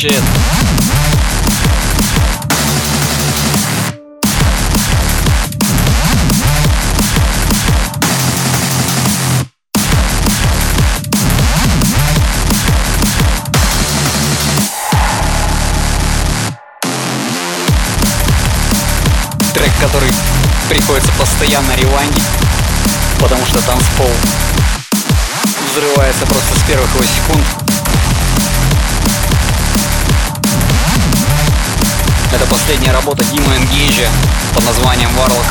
shit. Трек, который приходится постоянно ревайндить, потому что танцпол взрывается просто с первых его секунд. Это последняя работа Дима Энгейджа под названием Warlock.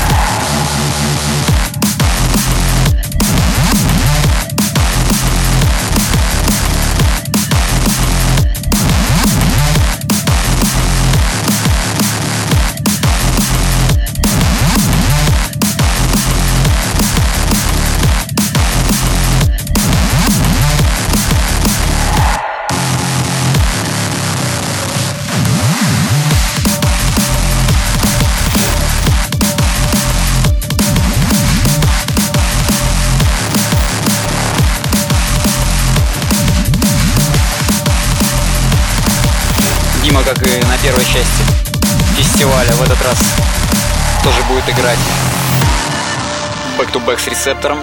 Дима, как и на первой части фестиваля, в этот раз тоже будет играть бэк-ту-бэк с рецептором.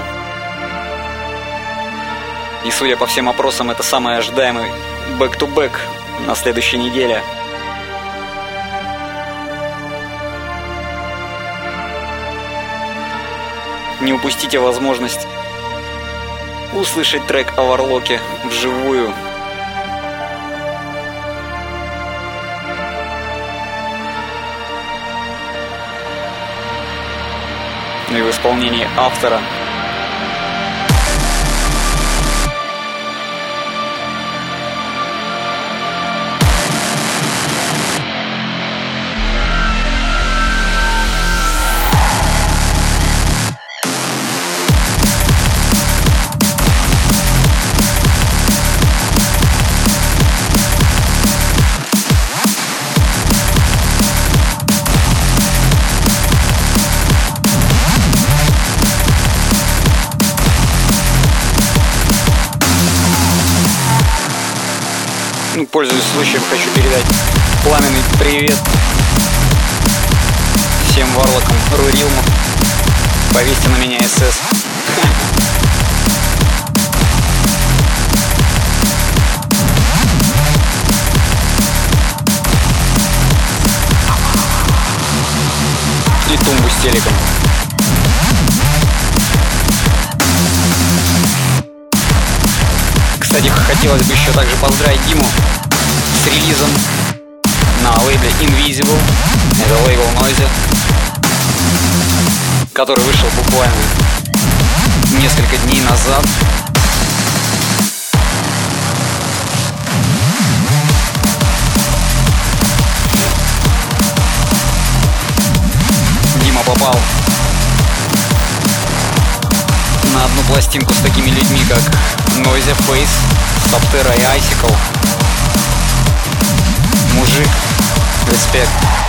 И судя по всем опросам, это самый ожидаемый бэк-ту-бэк на следующей неделе. Не упустите возможность услышать трек о Варлоке вживую. И в исполнении автора. Пользуясь случаем, хочу передать пламенный привет всем варлокам Рурилму. Повесьте на меня СС. И тумбу с телеком. Кстати, хотелось бы еще также поздравить Диму с релизом на лейбле Invisible. Это лейбл Noise, который вышел буквально несколько дней назад. Дима попал на одну пластинку с такими людьми, как Noise Face, Subterra и Icicle. Мужик, респект.